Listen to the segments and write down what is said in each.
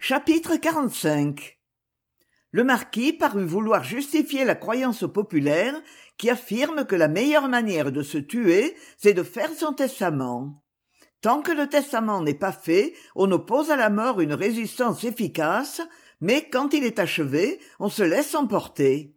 Chapitre 45. Le marquis parut vouloir justifier la croyance populaire qui affirme que la meilleure manière de se tuer, c'est de faire son testament. Tant que le testament n'est pas fait, on oppose à la mort une résistance efficace, mais quand il est achevé, on se laisse emporter.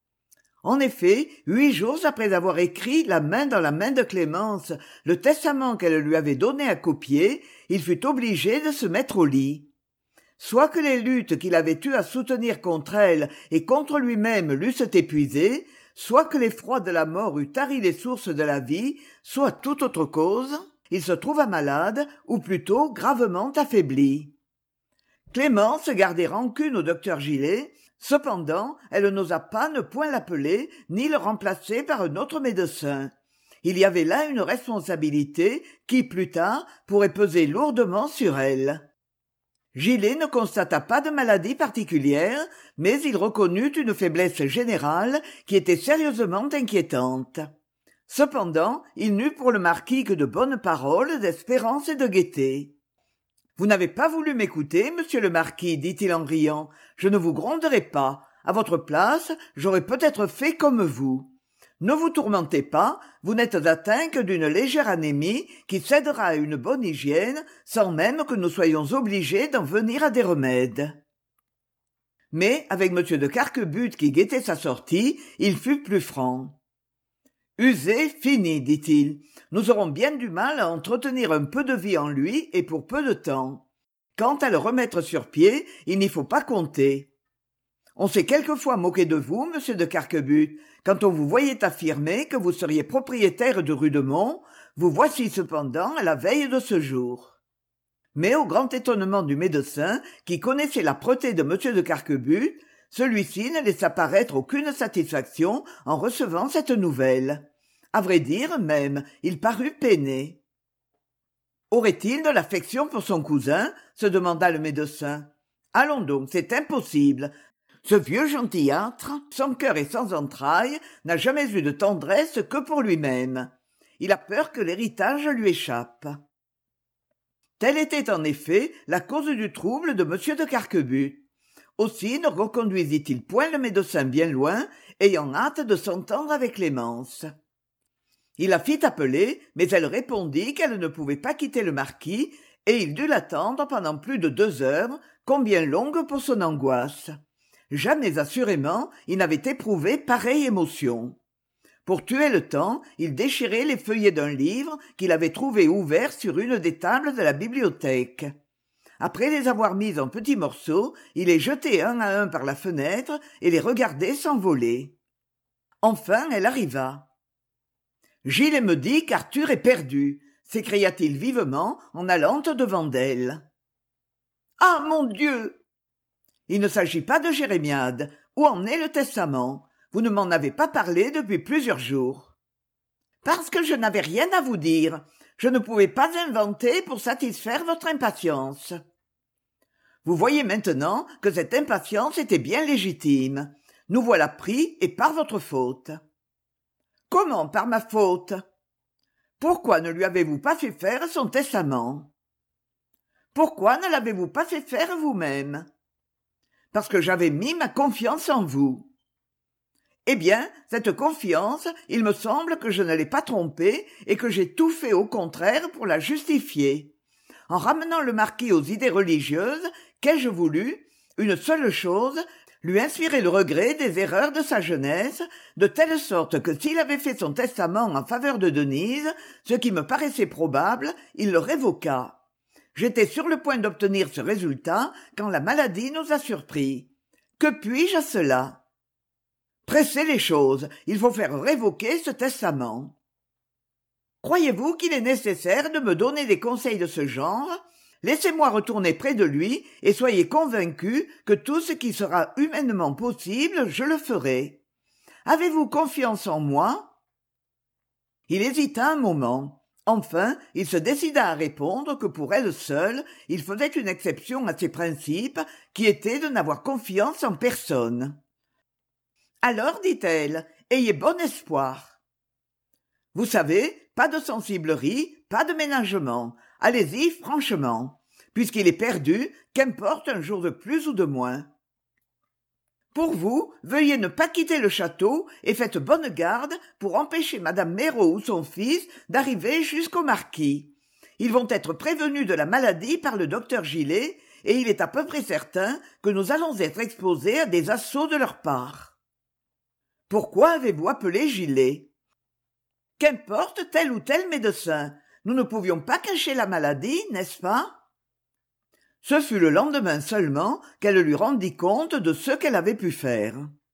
En effet, 8 jours après avoir écrit la main dans la main de Clémence le testament qu'elle lui avait donné à copier, il fut obligé de se mettre au lit. Soit que les luttes qu'il avait eues à soutenir contre elle et contre lui-même l'eussent épuisé, soit que l'effroi de la mort eût tari les sources de la vie, soit toute autre cause, il se trouva malade, ou plutôt gravement affaibli. Clémence gardait rancune au docteur Gillet, cependant elle n'osa pas ne point l'appeler ni le remplacer par un autre médecin. Il y avait là une responsabilité qui, plus tard, pourrait peser lourdement sur elle. Gillet ne constata pas de maladie particulière, mais il reconnut une faiblesse générale qui était sérieusement inquiétante. Cependant, il n'eut pour le marquis que de bonnes paroles, d'espérance et de gaieté. « Vous n'avez pas voulu m'écouter, monsieur le marquis, dit-il en riant. Je ne vous gronderai pas. À votre place, j'aurais peut-être fait comme vous. Ne vous tourmentez pas, vous n'êtes atteint que d'une légère anémie qui cédera à une bonne hygiène, sans même que nous soyons obligés d'en venir à des remèdes. » Mais, avec M. de Carquebute qui guettait sa sortie, il fut plus franc. « Usé, fini, dit-il. Nous aurons bien du mal à entretenir un peu de vie en lui et pour peu de temps. Quant à le remettre sur pied, il n'y faut pas compter. On s'est quelquefois moqué de vous, monsieur de Carquebute, quand on vous voyait affirmer que vous seriez propriétaire de Rudemont, vous voici cependant à la veille de ce jour. » Mais au grand étonnement du médecin, qui connaissait l'âpreté de monsieur de Carquebute, celui-ci ne laissa paraître aucune satisfaction en recevant cette nouvelle. À vrai dire, même, il parut peiné. « Aurait-il de l'affection pour son cousin ?» se demanda le médecin. « Allons donc, c'est impossible. Ce vieux gentillâtre, sans cœur et sans entrailles, n'a jamais eu de tendresse que pour lui-même. Il a peur que l'héritage lui échappe. » Telle était en effet la cause du trouble de M. de Carquebute. Aussi ne reconduisit-il point le médecin bien loin, ayant hâte de s'entendre avec Clémence. Il la fit appeler, mais elle répondit qu'elle ne pouvait pas quitter le marquis, et il dut l'attendre pendant plus de 2 heures, combien longues pour son angoisse. Jamais assurément il n'avait éprouvé pareille émotion. Pour tuer le temps, il déchirait les feuillets d'un livre qu'il avait trouvé ouvert sur une des tables de la bibliothèque. Après les avoir mis en petits morceaux, il les jetait un à un par la fenêtre et les regardait s'envoler. Enfin elle arriva. « Gilles me dit qu'Arthur est perdu !» s'écria-t-il vivement en allant devant d'elle. « Ah, mon Dieu !»« Il ne s'agit pas de jérémiade. Où en est le testament ? Vous ne m'en avez pas parlé depuis plusieurs jours. »« Parce que je n'avais rien à vous dire. Je ne pouvais pas inventer pour satisfaire votre impatience. » Vous voyez maintenant que cette impatience était bien légitime. Nous voilà pris et par votre faute. »« Comment par ma faute ? Pourquoi ne lui avez-vous pas fait faire son testament ? Pourquoi ne l'avez-vous pas fait faire vous-même ? Parce que j'avais mis ma confiance en vous. Eh bien, cette confiance, il me semble que je ne l'ai pas trompée et que j'ai tout fait au contraire pour la justifier. En ramenant le marquis aux idées religieuses, qu'ai-je voulu ? Une seule chose, lui inspirer le regret des erreurs de sa jeunesse, de telle sorte que s'il avait fait son testament en faveur de Denise, ce qui me paraissait probable, il le révoqua. J'étais sur le point d'obtenir ce résultat quand la maladie nous a surpris. Que puis-je à cela ? Pressez les choses, il faut faire révoquer ce testament. Croyez-vous qu'il est nécessaire de me donner des conseils de ce genre ? Laissez-moi retourner près de lui et soyez convaincu que tout ce qui sera humainement possible, je le ferai. Avez-vous confiance en moi ? Il hésita un moment. Enfin, il se décida à répondre que pour elle seule, il faisait une exception à ses principes, qui était de n'avoir confiance en personne. « Alors, dit-elle, ayez bon espoir. Vous savez, pas de sensiblerie, pas de ménagement. Allez-y franchement. Puisqu'il est perdu, qu'importe un jour de plus ou de moins. Pour vous, veuillez ne pas quitter le château et faites bonne garde pour empêcher madame Méraud ou son fils d'arriver jusqu'au marquis. Ils vont être prévenus de la maladie par le docteur Gillet, et il est à peu près certain que nous allons être exposés à des assauts de leur part. Pourquoi avez-vous appelé Gillet? Qu'importe tel ou tel médecin, nous ne pouvions pas cacher la maladie, n'est-ce pas? Ce fut le lendemain seulement qu'elle lui rendit compte de ce qu'elle avait pu faire.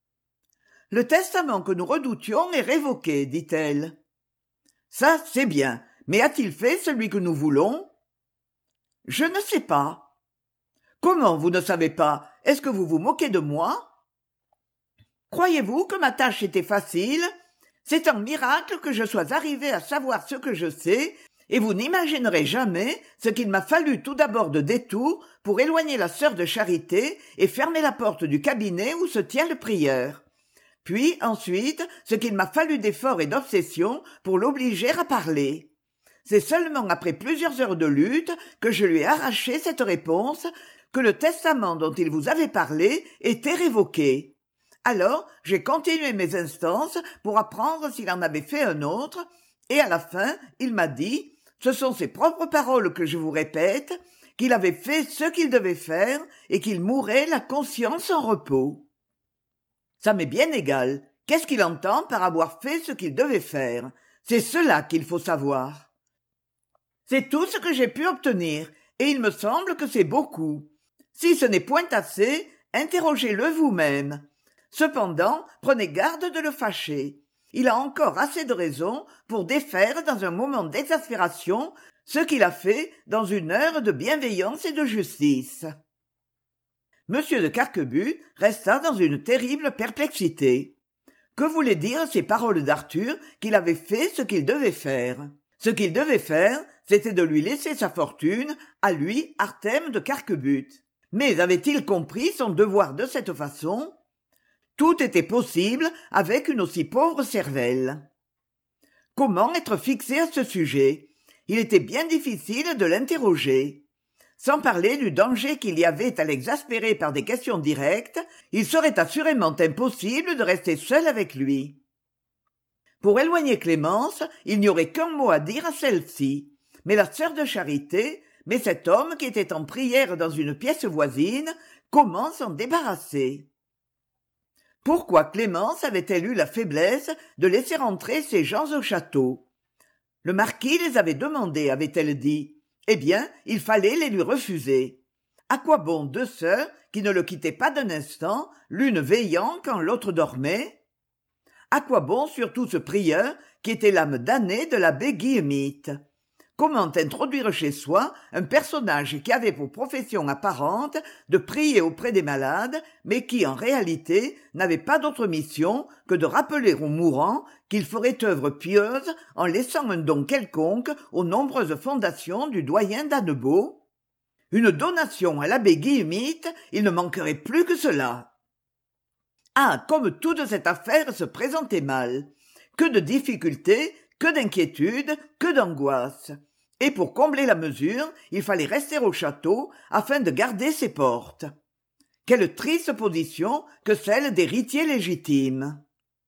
« Le testament que nous redoutions est révoqué, dit-elle. »« Ça, c'est bien, mais a-t-il fait celui que nous voulons ?»« Je ne sais pas. »« Comment vous ne savez pas? Est-ce que vous vous moquez de moi ?»« Croyez-vous que ma tâche était facile? C'est un miracle que je sois arrivé à savoir ce que je sais, et vous n'imaginerez jamais ce qu'il m'a fallu tout d'abord de détours pour éloigner la sœur de charité et fermer la porte du cabinet où se tient le prieur. Puis, ensuite, ce qu'il m'a fallu d'efforts et d'obsession pour l'obliger à parler. C'est seulement après plusieurs heures de lutte que je lui ai arraché cette réponse, que le testament dont il vous avait parlé était révoqué. Alors, j'ai continué mes instances pour apprendre s'il en avait fait un autre, et à la fin, il m'a dit, ce sont ses propres paroles que je vous répète, qu'il avait fait ce qu'il devait faire et qu'il mourait la conscience en repos. Ça m'est bien égal. Qu'est-ce qu'il entend par avoir fait ce qu'il devait faire? C'est cela qu'il faut savoir. C'est tout ce que j'ai pu obtenir, et il me semble que c'est beaucoup. Si ce n'est point assez, interrogez-le vous-même. Cependant, prenez garde de le fâcher. Il a encore assez de raisons pour défaire dans un moment d'exaspération ce qu'il a fait dans une heure de bienveillance et de justice. Monsieur de Carquebus resta dans une terrible perplexité. Que voulaient dire ces paroles d'Arthur qu'il avait fait ce qu'il devait faire? Ce qu'il devait faire, c'était de lui laisser sa fortune, à lui, Arthème de Carquebut. Mais avait-il compris son devoir de cette façon? Tout était possible avec une aussi pauvre cervelle. Comment être fixé à ce sujet? Il était bien difficile de l'interroger. Sans parler du danger qu'il y avait à l'exaspérer par des questions directes, il serait assurément impossible de rester seul avec lui. Pour éloigner Clémence, il n'y aurait qu'un mot à dire à celle-ci. Mais la sœur de charité, mais cet homme qui était en prière dans une pièce voisine, comment s'en débarrasser? Pourquoi Clémence avait-elle eu la faiblesse de laisser entrer ces gens au château? Le marquis les avait demandés, avait-elle dit. Eh bien, il fallait les lui refuser. À quoi bon deux sœurs qui ne le quittaient pas d'un instant, l'une veillant quand l'autre dormait? À quoi bon surtout ce prieur qui était l'âme damnée de l'abbé Guillemette? Comment introduire chez soi un personnage qui avait pour profession apparente de prier auprès des malades, mais qui en réalité n'avait pas d'autre mission que de rappeler aux mourants qu'il ferait œuvre pieuse en laissant un don quelconque aux nombreuses fondations du doyen d'Annebault? Une donation à l'abbé Guillemette, il ne manquerait plus que cela. Ah, comme toute cette affaire se présentait mal! Que de difficultés, que d'inquiétudes, que d'angoisses. Et pour combler la mesure, il fallait rester au château afin de garder ses portes. Quelle triste position que celle d'héritier légitime.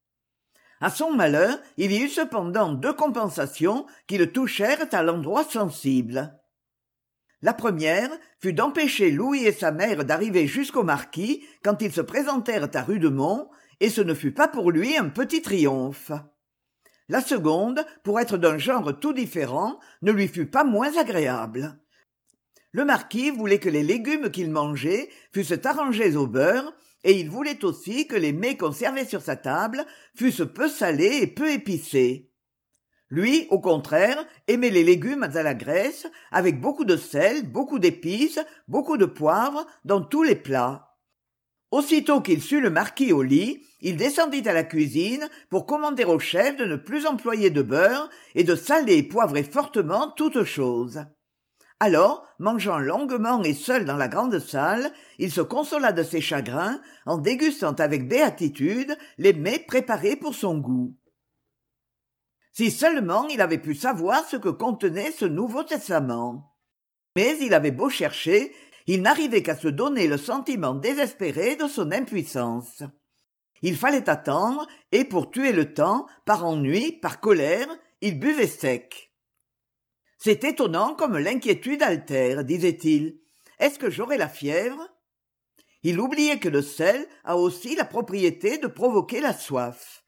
À son malheur, il y eut cependant deux compensations qui le touchèrent à l'endroit sensible. La première fut d'empêcher Louis et sa mère d'arriver jusqu'au marquis quand ils se présentèrent à Rudemont, et ce ne fut pas pour lui un petit triomphe. La seconde, pour être d'un genre tout différent, ne lui fut pas moins agréable. Le marquis voulait que les légumes qu'il mangeait fussent arrangés au beurre, et il voulait aussi que les mets qu'on servait sur sa table fussent peu salés et peu épicés. Lui, au contraire, aimait les légumes à la graisse, avec beaucoup de sel, beaucoup d'épices, beaucoup de poivre dans tous les plats. Aussitôt qu'il sut le marquis au lit, il descendit à la cuisine pour commander au chef de ne plus employer de beurre et de saler et poivrer fortement toutes choses. Alors, mangeant longuement et seul dans la grande salle, il se consola de ses chagrins en dégustant avec béatitude les mets préparés pour son goût. Si seulement il avait pu savoir ce que contenait ce Nouveau Testament. Mais il avait beau chercher, il n'arrivait qu'à se donner le sentiment désespéré de son impuissance. Il fallait attendre, et pour tuer le temps, par ennui, par colère, il buvait sec. C'est étonnant comme l'inquiétude altère, disait-il. Est-ce que j'aurai la fièvre? Il oubliait que le sel a aussi la propriété de provoquer la soif.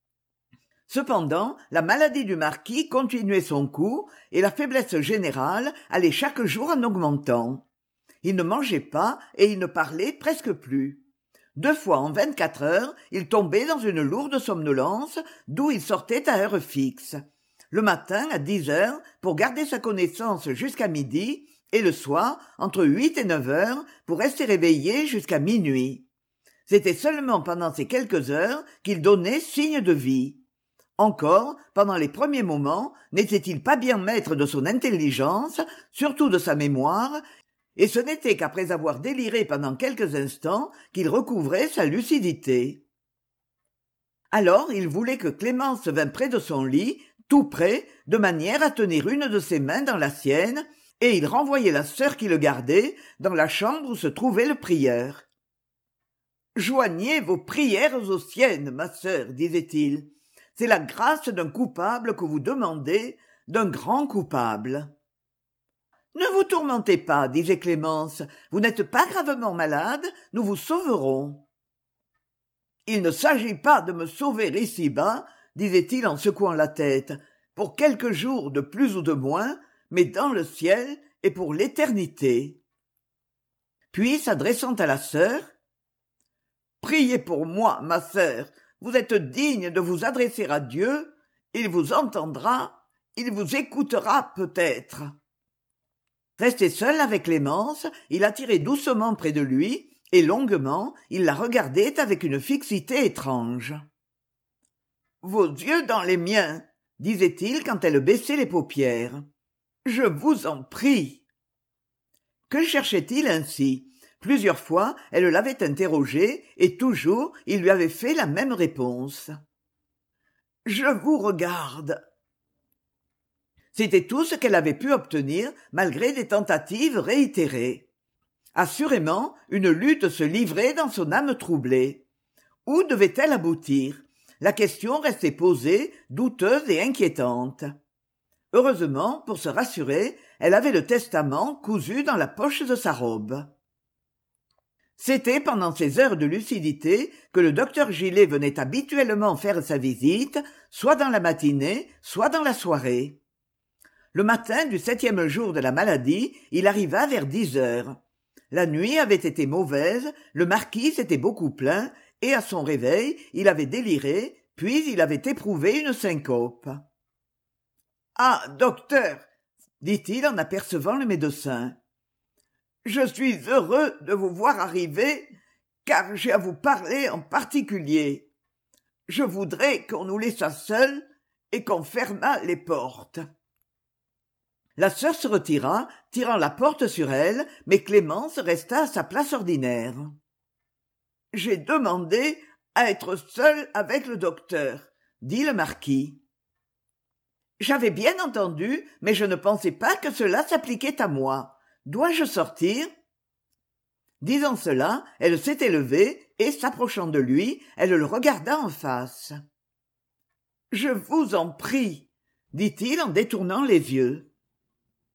Cependant, la maladie du marquis continuait son cours et la faiblesse générale allait chaque jour en augmentant. Il ne mangeait pas et il ne parlait presque plus. 2 fois en 24 heures, il tombait dans une lourde somnolence d'où il sortait à heure fixe. Le matin à 10 heures pour garder sa connaissance jusqu'à midi et le soir entre 8 et 9 heures pour rester réveillé jusqu'à minuit. C'était seulement pendant ces quelques heures qu'il donnait signe de vie. Encore, pendant les premiers moments, n'était-il pas bien maître de son intelligence, surtout de sa mémoire, et ce n'était qu'après avoir déliré pendant quelques instants qu'il recouvrait sa lucidité. Alors il voulait que Clémence vînt près de son lit, tout près, de manière à tenir une de ses mains dans la sienne, et il renvoyait la sœur qui le gardait dans la chambre où se trouvait le prieur. « Joignez vos prières aux siennes, ma sœur, disait-il. C'est la grâce d'un coupable que vous demandez, d'un grand coupable. » « Ne vous tourmentez pas, disait Clémence, vous n'êtes pas gravement malade, nous vous sauverons. »« Il ne s'agit pas de me sauver ici-bas, disait-il en secouant la tête, pour quelques jours de plus ou de moins, mais dans le ciel et pour l'éternité. » Puis, s'adressant à la sœur, « Priez pour moi, ma sœur, vous êtes digne de vous adresser à Dieu, il vous entendra, il vous écoutera peut-être. » Resté seul avec Clémence, il la tirait doucement près de lui, et longuement, il la regardait avec une fixité étrange. « Vos yeux dans les miens, » disait-il quand elle baissait les paupières. « Je vous en prie. » Que cherchait-il ainsi? Plusieurs fois, elle l'avait interrogé, et toujours, il lui avait fait la même réponse. « Je vous regarde. » C'était tout ce qu'elle avait pu obtenir, malgré des tentatives réitérées. Assurément, une lutte se livrait dans son âme troublée. Où devait-elle aboutir? La question restait posée, douteuse et inquiétante. Heureusement, pour se rassurer, elle avait le testament cousu dans la poche de sa robe. C'était pendant ces heures de lucidité que le docteur Gillet venait habituellement faire sa visite, soit dans la matinée, soit dans la soirée. Le matin du 7e jour de la maladie, il arriva vers 10 heures. La nuit avait été mauvaise, le marquis s'était beaucoup plaint, et à son réveil, il avait déliré, puis il avait éprouvé une syncope. « Ah, docteur !» dit-il en apercevant le médecin. « Je suis heureux de vous voir arriver, car j'ai à vous parler en particulier. Je voudrais qu'on nous laissât seuls et qu'on fermât les portes. » La sœur se retira, tirant la porte sur elle, mais Clémence resta à sa place ordinaire. « J'ai demandé à être seule avec le docteur, » dit le marquis. « J'avais bien entendu, mais je ne pensais pas que cela s'appliquait à moi. Dois-je sortir ?» Disant cela, elle s'était levée et, s'approchant de lui, elle le regarda en face. « Je vous en prie, » dit-il en détournant les yeux.